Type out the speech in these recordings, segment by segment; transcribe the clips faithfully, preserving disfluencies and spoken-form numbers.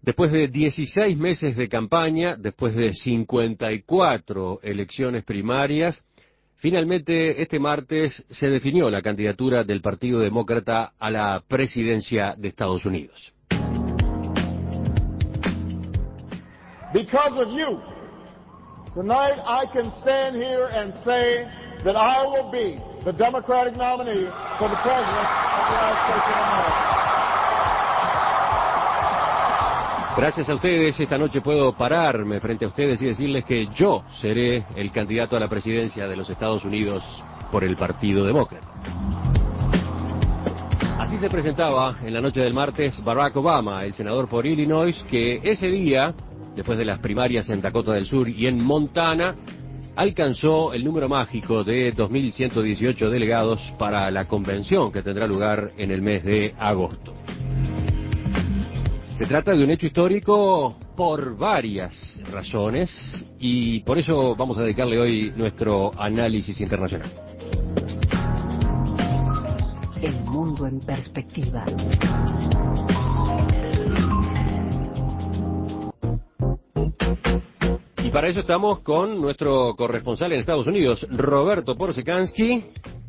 Después de dieciséis meses de campaña, después de cincuenta y cuatro elecciones primarias, finalmente este martes se definió la candidatura del Partido Demócrata a la presidencia de Estados Unidos. Because of you, tonight I can stand here and say that I will be the Democratic nominee for the President of the United States of America. Gracias a ustedes, esta noche puedo pararme frente a ustedes y decirles que yo seré el candidato a la presidencia de los Estados Unidos por el Partido Demócrata. Así se presentaba en la noche del martes Barack Obama, el senador por Illinois, que ese día, después de las primarias en Dakota del Sur y en Montana, alcanzó el número mágico de dos mil ciento dieciocho delegados para la convención que tendrá lugar en el mes de agosto. Se trata de un hecho histórico por varias razones y por eso vamos a dedicarle hoy nuestro análisis internacional. El mundo en perspectiva. Y para eso estamos con nuestro corresponsal en Estados Unidos, Roberto Porsekansky,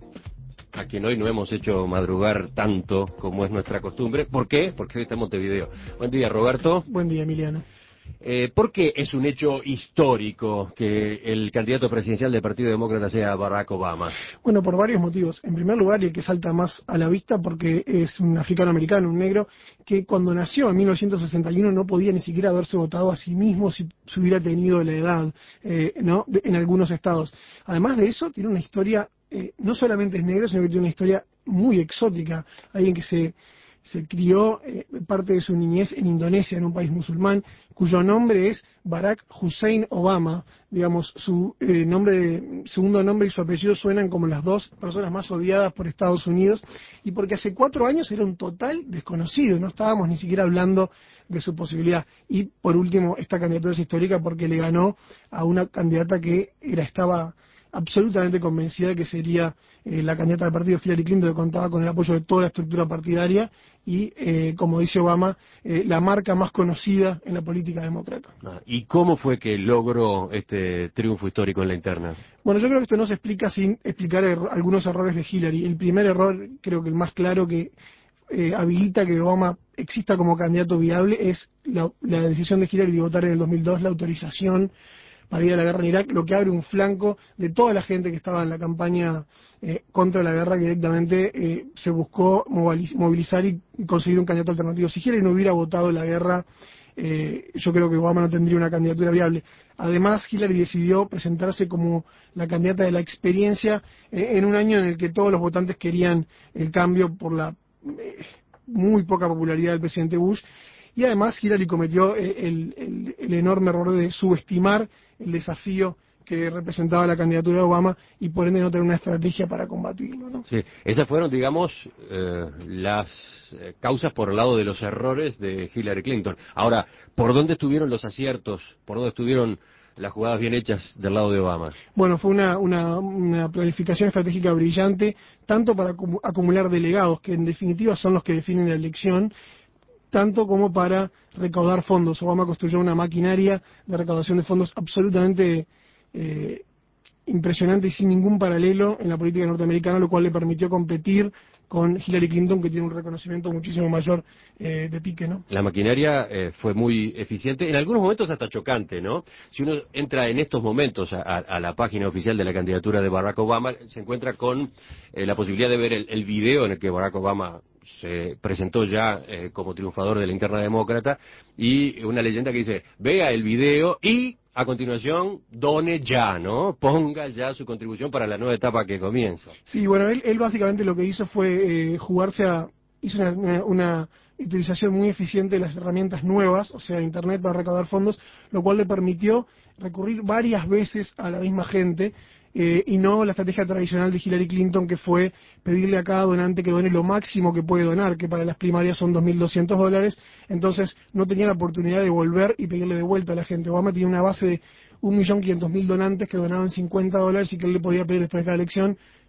a quien hoy no hemos hecho madrugar tanto como es nuestra costumbre. ¿Por qué? Porque hoy está en Montevideo. Buen día, Roberto. Buen día, Emiliano. Eh, ¿Por qué es un hecho histórico que el candidato presidencial del Partido Demócrata sea Barack Obama? Bueno, por varios motivos. En primer lugar, y el que salta más a la vista, porque es un africano-americano, un negro, que cuando nació en mil novecientos sesenta y uno no podía ni siquiera haberse votado a sí mismo si, si hubiera tenido la edad, eh, ¿no? De, en algunos estados. Además de eso, tiene una historia, eh, no solamente es negro, sino que tiene una historia muy exótica. Alguien que se... se crió eh, parte de su niñez en Indonesia, en un país musulmán, cuyo nombre es Barack Hussein Obama. Digamos, su eh, nombre, de, segundo nombre y su apellido suenan como las dos personas más odiadas por Estados Unidos, y porque hace cuatro años era un total desconocido, no estábamos ni siquiera hablando de su posibilidad. Y por último, esta candidatura es histórica porque le ganó a una candidata que era estaba absolutamente convencida de que sería eh, la candidata del partido, Hillary Clinton, que contaba con el apoyo de toda la estructura partidaria y, eh, como dice Obama, eh, la marca más conocida en la política demócrata. Ah, ¿y cómo fue que logró este triunfo histórico en la interna? Bueno, yo creo que esto no se explica sin explicar er- algunos errores de Hillary. El primer error, creo que el más claro que eh, habilita que Obama exista como candidato viable, es la, la decisión de Hillary de votar en el dos mil dos, la autorización para ir a la guerra en Irak, lo que abre un flanco de toda la gente que estaba en la campaña eh, contra la guerra, que directamente eh, se buscó movilizar y conseguir un candidato alternativo. Si Hillary no hubiera votado la guerra, eh, yo creo que Obama no tendría una candidatura viable. Además, Hillary decidió presentarse como la candidata de la experiencia eh, en un año en el que todos los votantes querían el cambio por la eh, muy poca popularidad del presidente Bush. Y además Hillary cometió el, el, el enorme error de subestimar el desafío que representaba la candidatura de Obama y por ende no tener una estrategia para combatirlo, ¿no? Sí, esas fueron, digamos, eh, las eh, causas por el lado de los errores de Hillary Clinton. Ahora, ¿por dónde estuvieron los aciertos? ¿Por dónde estuvieron las jugadas bien hechas del lado de Obama? Bueno, fue una, una, una planificación estratégica brillante, tanto para acumular delegados, que en definitiva son los que definen la elección, tanto como para recaudar fondos. Obama construyó una maquinaria de recaudación de fondos absolutamente eh, impresionante y sin ningún paralelo en la política norteamericana, lo cual le permitió competir con Hillary Clinton, que tiene un reconocimiento muchísimo mayor eh, de pique, ¿no? La maquinaria eh, fue muy eficiente, en algunos momentos hasta chocante, ¿no? Si uno entra en estos momentos a, a, a la página oficial de la candidatura de Barack Obama, se encuentra con eh, la posibilidad de ver el, el video en el que Barack Obama se presentó ya eh, como triunfador de la interna demócrata, y una leyenda que dice, vea el video y a continuación done ya, ¿no? Ponga ya su contribución para la nueva etapa que comienza. Sí, bueno, él, él básicamente lo que hizo fue eh, jugarse a... hizo una, una, una utilización muy eficiente de las herramientas nuevas, o sea, Internet para recaudar fondos, lo cual le permitió recurrir varias veces a la misma gente, eh, y no la estrategia tradicional de Hillary Clinton, que fue pedirle a cada donante que done lo máximo que puede donar, que para las primarias son dos mil doscientos dólares, entonces no tenía la oportunidad de volver y pedirle de vuelta a la gente. Obama tenía una base de un millón quinientos mil donantes que donaban cincuenta dólares y que él le podía pedir después de cada elección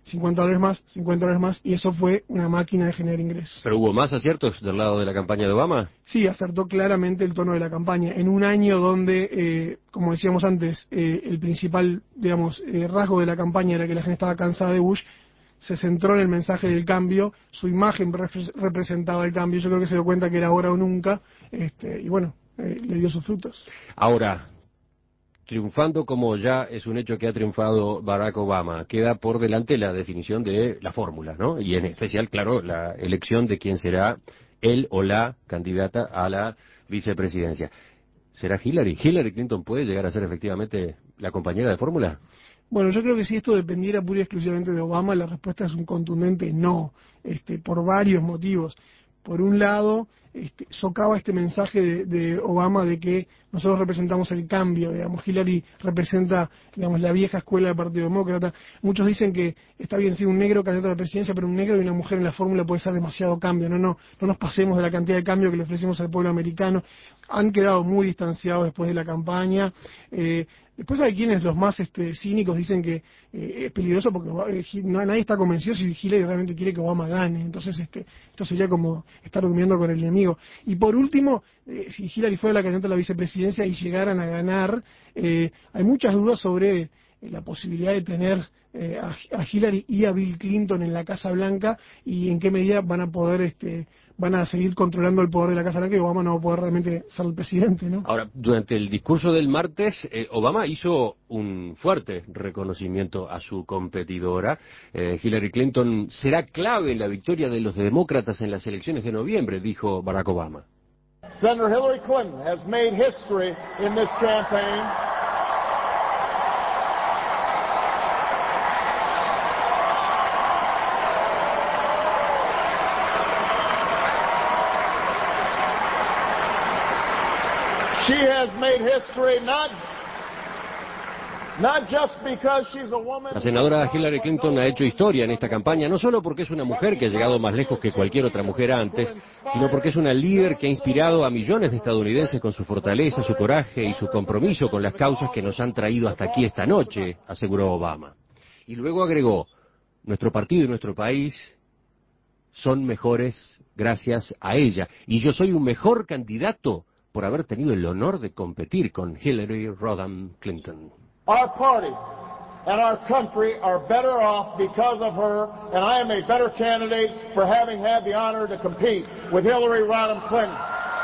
cincuenta dólares más, cincuenta dólares más, y eso fue una máquina de generar ingresos. ¿Pero hubo más aciertos del lado de la campaña de Obama? Sí, acertó claramente el tono de la campaña. En un año donde, eh, como decíamos antes, eh, el principal, digamos, eh, rasgo de la campaña era que la gente estaba cansada de Bush, se centró en el mensaje del cambio, su imagen repre- representaba el cambio, yo creo que se dio cuenta que era ahora o nunca, este, y bueno, eh, le dio sus frutos. Ahora, triunfando como ya es un hecho que ha triunfado Barack Obama, queda por delante la definición de la fórmula, ¿no? Y en especial, claro, la elección de quién será él o la candidata a la vicepresidencia. ¿Será Hillary? ¿Hillary Clinton puede llegar a ser efectivamente la compañera de fórmula? Bueno, yo creo que si esto dependiera pura y exclusivamente de Obama, la respuesta es un contundente no, este, por varios motivos. Por un lado, este, socava este mensaje de, de Obama de que nosotros representamos el cambio, digamos, Hillary representa, digamos, la vieja escuela del Partido Demócrata. Muchos dicen que está bien ser un negro candidato a la presidencia, pero un negro y una mujer en la fórmula puede ser demasiado cambio. No, no, no nos pasemos de la cantidad de cambio que le ofrecemos al pueblo americano. Han quedado muy distanciados después de la campaña. Eh, después hay quienes, los más este, cínicos, dicen que eh, es peligroso porque eh, no, nadie está convencido si Hillary realmente quiere que Obama gane. Entonces, este, esto sería como estar durmiendo con el enemigo. Y por último, eh, si Hillary fuera la candidata a la vicepresidencia y llegaran a ganar, eh, hay muchas dudas sobre eh, la posibilidad de tener eh, a, a Hillary y a Bill Clinton en la Casa Blanca y en qué medida van a poder, este, van a seguir controlando el poder de la Casa Blanca y Obama no va a poder realmente ser el presidente, ¿no? Ahora, durante el discurso del martes, eh, Obama hizo un fuerte reconocimiento a su competidora. Eh, Hillary Clinton será clave en la victoria de los demócratas en las elecciones de noviembre, dijo Barack Obama. Senator Hillary Clinton has made history in this campaign. She has made history not Not just because she's a woman. La senadora Hillary Clinton ha hecho historia en esta campaña, no solo porque es una mujer que ha llegado más lejos que cualquier otra mujer antes, sino porque es una líder que ha inspirado a millones de estadounidenses con su fortaleza, su coraje y su compromiso con las causas que nos han traído hasta aquí esta noche, aseguró Obama. Y luego agregó, nuestro partido y nuestro país son mejores gracias a ella, y yo soy un mejor candidato por haber tenido el honor de competir con Hillary Rodham Clinton. Our party and our country are better off because of her, and I am a better candidate for having had the honor to compete with Hillary Rodham Clinton.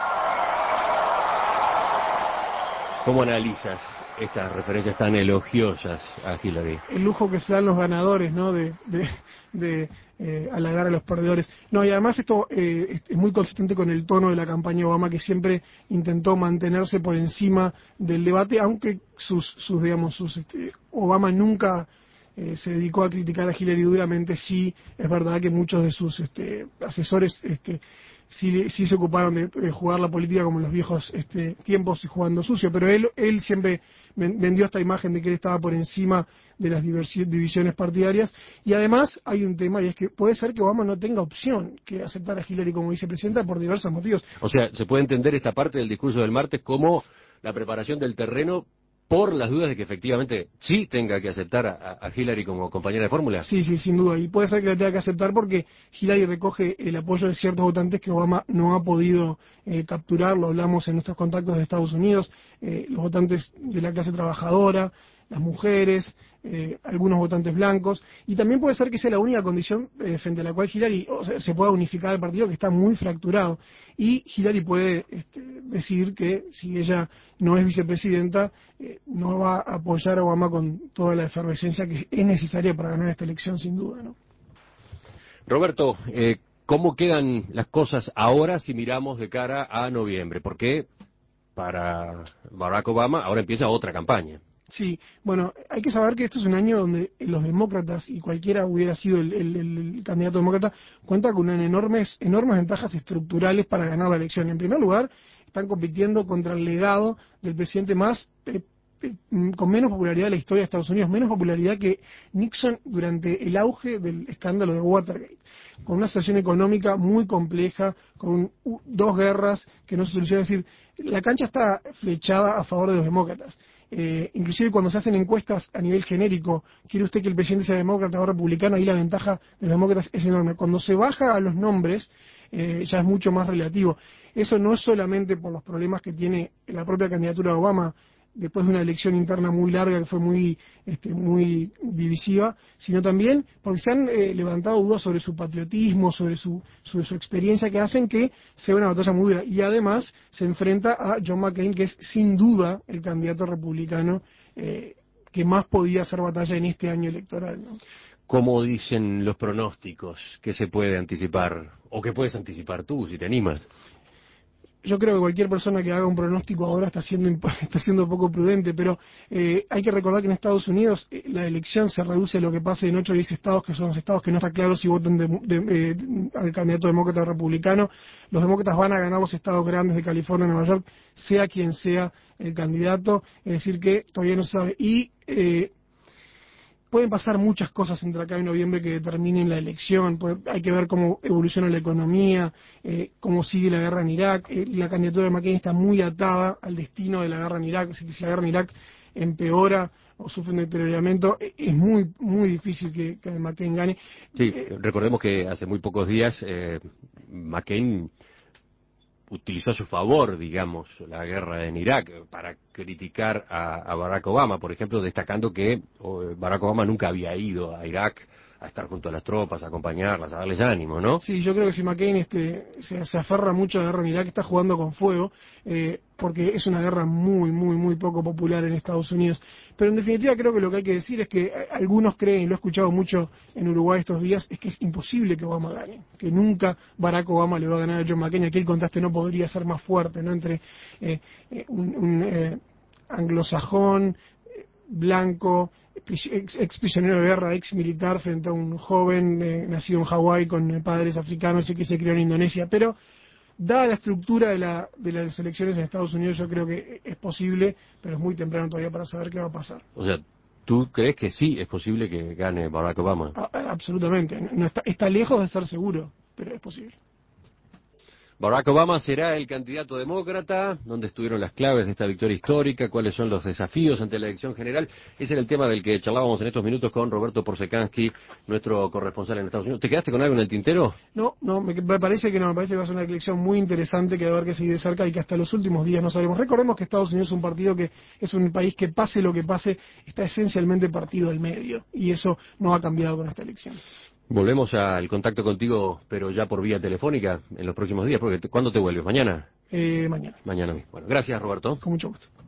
¿Cómo analizas estas referencias tan elogiosas a Hillary? El lujo que se dan los ganadores, ¿no? De, de, de eh, halagar a los perdedores. No, y además esto eh, es muy consistente con el tono de la campaña Obama, que siempre intentó mantenerse por encima del debate, aunque sus, sus digamos, sus, este, Obama nunca eh, se dedicó a criticar a Hillary duramente. Sí, es verdad que muchos de sus este, asesores este, sí, sí se ocuparon de, de jugar la política como en los viejos este, tiempos y jugando sucio, pero él, él siempre vendió esta imagen de que él estaba por encima de las divisiones partidarias. Y además hay un tema, y es que puede ser que Obama no tenga opción que aceptar a Hillary como vicepresidenta por diversos motivos. O sea, se puede entender esta parte del discurso del martes como la preparación del terreno por las dudas de que efectivamente sí tenga que aceptar a, a Hillary como compañera de fórmula. Sí, sí, sin duda. Y puede ser que la tenga que aceptar porque Hillary recoge el apoyo de ciertos votantes que Obama no ha podido eh, capturar. Lo hablamos en nuestros contactos de Estados Unidos. Eh, los votantes de la clase trabajadora, las mujeres, eh, algunos votantes blancos, y también puede ser que sea la única condición eh, frente a la cual Hillary o sea, se pueda unificar el partido, que está muy fracturado, y Hillary puede este, decir que si ella no es vicepresidenta, eh, no va a apoyar a Obama con toda la efervescencia que es necesaria para ganar esta elección, sin duda, ¿no? Roberto, eh, ¿cómo quedan las cosas ahora si miramos de cara a noviembre? Porque para Barack Obama ahora empieza otra campaña. Sí, bueno, hay que saber que esto es un año donde los demócratas, y cualquiera hubiera sido el, el, el candidato demócrata, cuenta con enormes, enormes ventajas estructurales para ganar la elección. En primer lugar, están compitiendo contra el legado del presidente más eh, eh, con menos popularidad de la historia de Estados Unidos, menos popularidad que Nixon durante el auge del escándalo de Watergate, con una situación económica muy compleja, con uh, dos guerras que no se solucionan. Es decir, la cancha está flechada a favor de los demócratas. Eh, inclusive cuando se hacen encuestas a nivel genérico, quiere usted que el presidente sea demócrata o republicano, ahí la ventaja de los demócratas es enorme. Cuando se baja a los nombres, eh, ya es mucho más relativo. Eso no es solamente por los problemas que tiene la propia candidatura de Obama, después de una elección interna muy larga que fue muy este, muy divisiva, sino también porque se han eh, levantado dudas sobre su patriotismo, sobre su, sobre su experiencia, que hacen que sea una batalla muy dura. Y además se enfrenta a John McCain, que es sin duda el candidato republicano eh, que más podía hacer batalla en este año electoral, ¿no? ¿Cómo dicen los pronósticos? ¿Qué se puede anticipar? ¿O qué puedes anticipar tú, si te animas? Yo creo que cualquier persona que haga un pronóstico ahora está siendo está siendo poco prudente, pero eh, hay que recordar que en Estados Unidos eh, la elección se reduce a lo que pase en ocho o diez estados, que son los estados que no está claro si votan de, de, eh, al candidato demócrata o republicano. Los demócratas van a ganar los estados grandes de California, Nueva York, sea quien sea el candidato, es decir que todavía no se sabe. Y eh, pueden pasar muchas cosas entre acá y noviembre que determinen la elección. Hay que ver cómo evoluciona la economía, eh, cómo sigue la guerra en Irak. Eh, la candidatura de McCain está muy atada al destino de la guerra en Irak. Así que si la guerra en Irak empeora o sufre un deterioramiento, eh, es muy muy difícil que, que McCain gane. Sí, Eh, recordemos que hace muy pocos días eh, McCain utilizó a su favor, digamos, la guerra en Irak para criticar a, a Barack Obama, por ejemplo, destacando que oh, Barack Obama nunca había ido a Irak a estar junto a las tropas, a acompañarlas, a darles ánimo, ¿no? Sí, yo creo que si McCain este, se, se aferra mucho a la guerra en Irak, está jugando con fuego, eh, porque es una guerra muy, muy, muy poco popular en Estados Unidos. Pero en definitiva creo que lo que hay que decir es que algunos creen, y lo he escuchado mucho en Uruguay estos días, es que es imposible que Obama gane, que nunca Barack Obama le va a ganar a John McCain. Aquí el contraste no podría ser más fuerte, ¿no? Entre eh, eh, un, un eh, anglosajón, blanco, ex, ex prisionero de guerra, ex militar, frente a un joven eh, nacido en Hawái con eh, padres africanos y que se crió en Indonesia. Pero, dada la estructura de, la, de las elecciones en Estados Unidos, yo creo que es posible, pero es muy temprano todavía para saber qué va a pasar. O sea, ¿tú crees que sí es posible que gane Barack Obama? A, a, absolutamente. No está, está lejos de ser seguro, pero es posible. Barack Obama será el candidato demócrata. ¿Dónde estuvieron las claves de esta victoria histórica? ¿Cuáles son los desafíos ante la elección general? Ese era el tema del que charlábamos en estos minutos con Roberto Porzekansky, nuestro corresponsal en Estados Unidos. ¿Te quedaste con algo en el tintero? No, no, me, me parece que no, me parece que va a ser una elección muy interesante que va a haber que seguir de cerca y que hasta los últimos días no sabremos. Recordemos que Estados Unidos es un partido que es un país que pase lo que pase, está esencialmente partido al medio y eso no ha cambiado con esta elección. Volvemos al contacto contigo, pero ya por vía telefónica en los próximos días, porque ¿cuándo te vuelves? ¿Mañana? Eh, mañana. Mañana mismo. Bueno, gracias, Roberto. Con mucho gusto.